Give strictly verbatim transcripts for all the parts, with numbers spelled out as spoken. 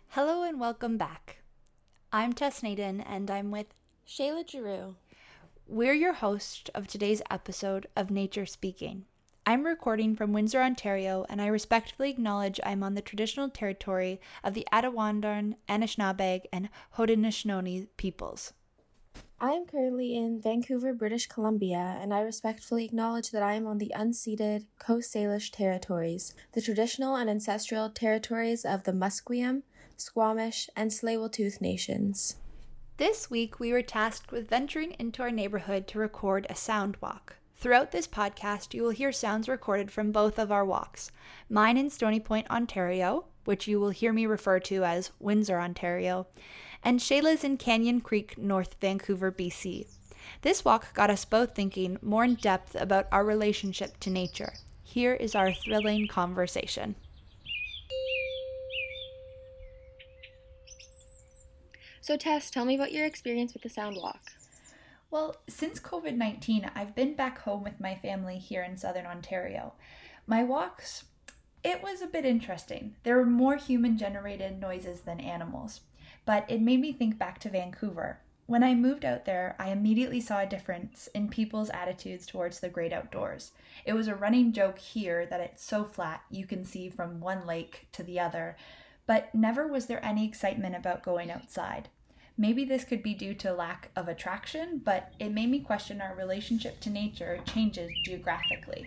Hello and welcome back. I'm Tess Naden and I'm with Shayla Giroux. We're your host of today's episode of Nature Speaking. I'm recording from Windsor, Ontario, and I respectfully acknowledge I'm on the traditional territory of the Attawandan, Anishinaabeg, and Haudenosaunee peoples. I am currently in Vancouver, British Columbia, and I respectfully acknowledge that I am on the unceded Coast Salish territories, the traditional and ancestral territories of the Musqueam, Squamish, and Tsleil-Waututh nations. This week, we were tasked with venturing into our neighborhood to record a sound walk. Throughout this podcast, you will hear sounds recorded from both of our walks. Mine in Stony Point, Ontario, which you will hear me refer to as Windsor, Ontario, and Shayla's in Canyon Creek, North Vancouver, B C. This walk got us both thinking more in depth about our relationship to nature. Here is our thrilling conversation. So Tess, tell me about your experience with the sound walk. Well, since covid nineteen, I've been back home with my family here in Southern Ontario. My walks, it was a bit interesting. There were more human-generated noises than animals, but it made me think back to Vancouver. When I moved out there, I immediately saw a difference in people's attitudes towards the great outdoors. It was a running joke here that it's so flat you can see from one lake to the other, but never was there any excitement about going outside. Maybe this could be due to lack of attraction, but it made me question our relationship to nature changes geographically.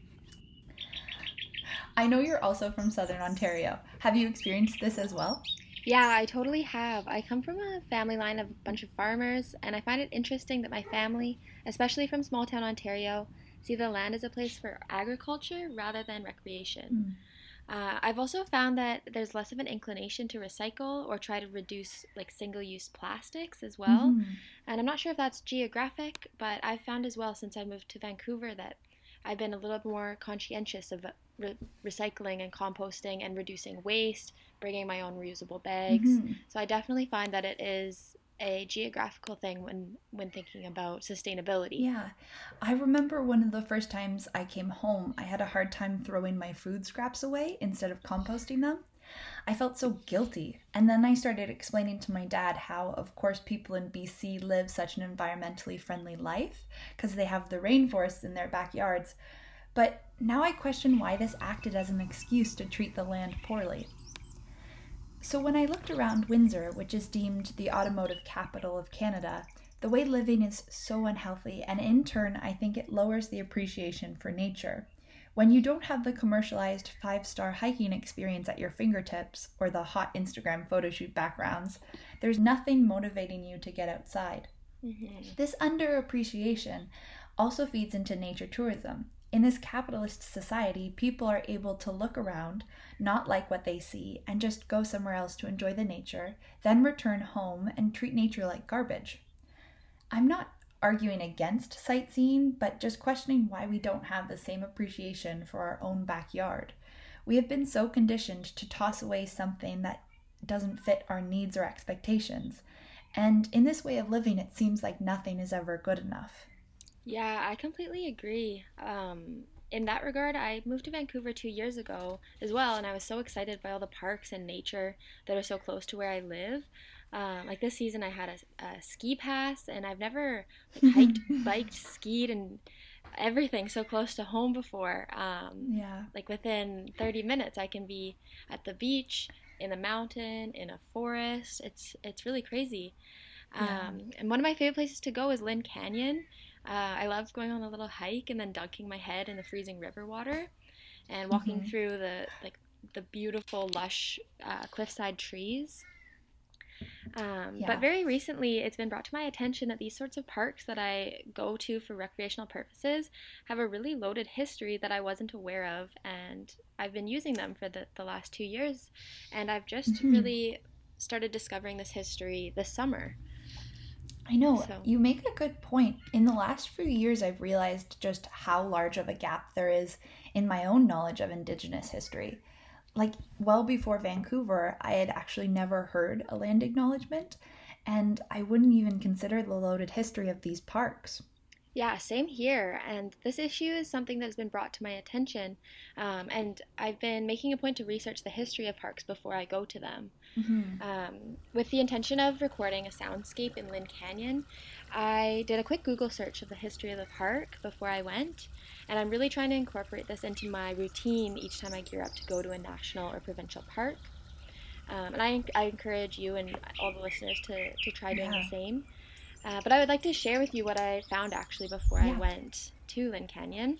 I know you're also from Southern Ontario. Have you experienced this as well? Yeah, I totally have. I come from a family line of a bunch of farmers, and I find it interesting that my family, especially from small town Ontario, see the land as a place for agriculture rather than recreation. Mm. Uh, I've also found that there's less of an inclination to recycle or try to reduce like single-use plastics as well. Mm-hmm. And I'm not sure if that's geographic, but I've found as well since I moved to Vancouver that I've been a little more conscientious of re- recycling and composting and reducing waste, bringing my own reusable bags. Mm-hmm. So I definitely find that it is a geographical thing when when thinking about sustainability. Yeah. I remember one of the first times I came home, I had a hard time throwing my food scraps away instead of composting them. I felt so guilty. And then I started explaining to my dad how, of course, people in B C live such an environmentally friendly life because they have the rainforests in their backyards. But now I question why this acted as an excuse to treat the land poorly. So when I looked around Windsor, which is deemed the automotive capital of Canada, the way living is so unhealthy, and in turn, I think it lowers the appreciation for nature. When you don't have the commercialized five-star hiking experience at your fingertips, or the hot Instagram photoshoot backgrounds, there's nothing motivating you to get outside. Mm-hmm. This underappreciation also feeds into nature tourism. In this capitalist society, people are able to look around, not like what they see, and just go somewhere else to enjoy the nature, then return home and treat nature like garbage. I'm not arguing against sightseeing, but just questioning why we don't have the same appreciation for our own backyard. We have been so conditioned to toss away something that doesn't fit our needs or expectations. And in this way of living, it seems like nothing is ever good enough. Yeah, I completely agree. Um, in that regard, I moved to Vancouver two years ago as well, and I was so excited by all the parks and nature that are so close to where I live. Um, like this season, I had a, a ski pass, and I've never like, hiked, biked, skied, and everything so close to home before. Um, yeah. Like within thirty minutes, I can be at the beach, in a mountain, in a forest. It's it's really crazy. Yeah. Um, and one of my favorite places to go is Lynn Canyon. Uh, I love going on a little hike and then dunking my head in the freezing river water and walking mm-hmm. through the like the beautiful lush uh, cliffside trees. Um, yeah. But very recently, it's been brought to my attention that these sorts of parks that I go to for recreational purposes have a really loaded history that I wasn't aware of, and I've been using them for the, the last two years, and I've just mm-hmm. really started discovering this history this summer. I know, so. You make a good point. In the last few years, I've realized just how large of a gap there is in my own knowledge of Indigenous history. Like, well before Vancouver, I had actually never heard a land acknowledgement, and I wouldn't even consider the loaded history of these parks. Yeah, same here. And this issue is something that has been brought to my attention. Um, and I've been making a point to research the history of parks before I go to them. Hmm. Um, with the intention of recording a soundscape in Lynn Canyon, I did a quick Google search of the history of the park before I went. And I'm really trying to incorporate this into my routine each time I gear up to go to a national or provincial park. Um, and I, I encourage you and all the listeners to, to try doing the Yeah. same. Uh, but I would like to share with you what I found actually before I Yeah. went to Lynn Canyon.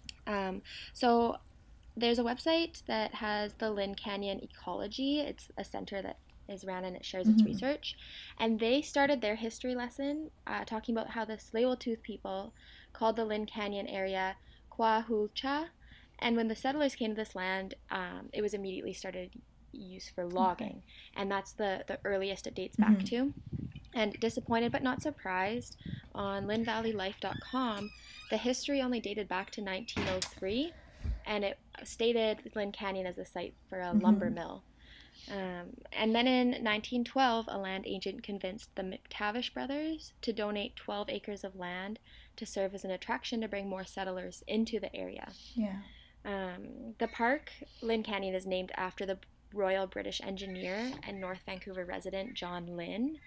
Um, so there's a website that has the Lynn Canyon Ecology. It's a center that is ran and it shares its Hmm. research. And they started their history lesson uh, talking about how the Tsleil-Waututh people called the Lynn Canyon area Kwahulcha. And when the settlers came to this land, um, it was immediately started used for Okay. logging. And that's the, the earliest it dates back Hmm. to. And disappointed but not surprised, on lynn valley life dot com, the history only dated back to nineteen oh three, and it stated Lynn Canyon as a site for a lumber Hmm. mill. Um, and then in nineteen twelve, a land agent convinced the McTavish brothers to donate twelve acres of land to serve as an attraction to bring more settlers into the area. Yeah. Um, the park, Lynn Canyon, is named after the Royal British Engineer and North Vancouver resident John Lynn.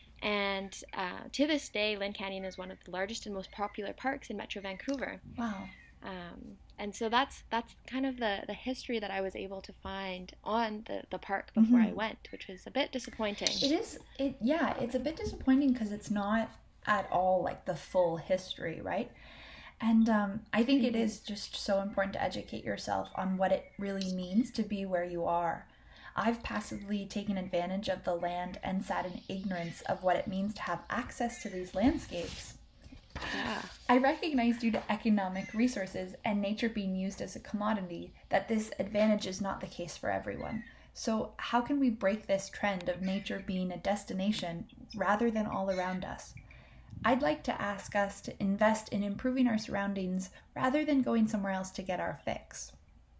And uh, to this day, Lynn Canyon is one of the largest and most popular parks in Metro Vancouver. Wow. Um, and so that's that's kind of the, the history that I was able to find on the, the park before I Hmm. went, which was a bit disappointing. It is, it, yeah, it's a bit disappointing because it's not at all like the full history, right? And um, I think it Mm-hmm. is just so important to educate yourself on what it really means to be where you are. I've passively taken advantage of the land and sat in ignorance of what it means to have access to these landscapes. Yeah. I recognize due to economic resources and nature being used as a commodity that this advantage is not the case for everyone. So, how can we break this trend of nature being a destination rather than all around us? I'd like to ask us to invest in improving our surroundings rather than going somewhere else to get our fix.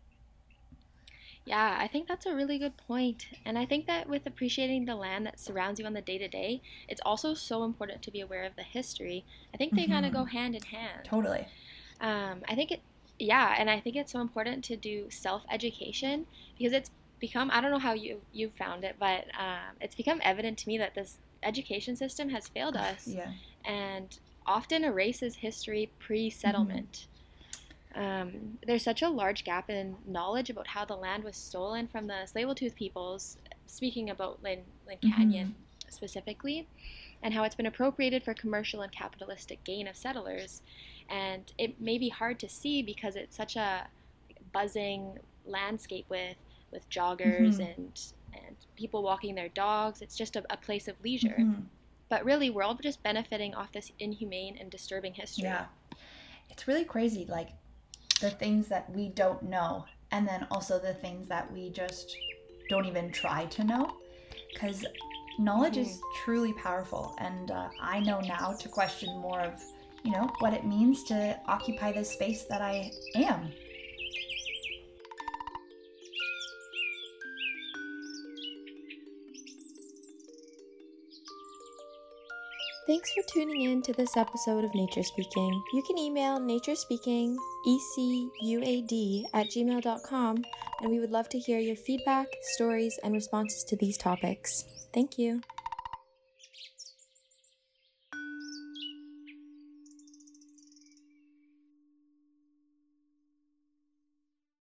Yeah, I think that's a really good point. And I think that with appreciating the land that surrounds you on the day to day, it's also so important to be aware of the history. I think they kind of Mm-hmm. go hand in hand. Totally. Um, I think it, yeah, and I think it's so important to do self education because it's become, I don't know how you, you found it, but um, it's become evident to me that this education system has failed us Yeah. and often erases history pre Mm-hmm. settlement. Um, there's such a large gap in knowledge about how the land was stolen from the Tsleil-Waututh peoples, speaking about Lynn, Lynn Mm-hmm. Canyon specifically, and how it's been appropriated for commercial and capitalistic gain of settlers. And it may be hard to see because it's such a buzzing landscape with, with joggers Mm-hmm. and, and people walking their dogs. It's just a, a place of leisure. Mm-hmm. But really, we're all just benefiting off this inhumane and disturbing history. Yeah. It's really crazy, like the things that we don't know, and then also the things that we just don't even try to know. Because knowledge Mm-hmm. is truly powerful, and uh, I know now to question more of, you know, what it means to occupy this space that I am. Thanks for tuning in to this episode of Nature Speaking. You can email naturespeaking, E C U A D, at gmail dot com, and we would love to hear your feedback, stories, and responses to these topics. Thank you.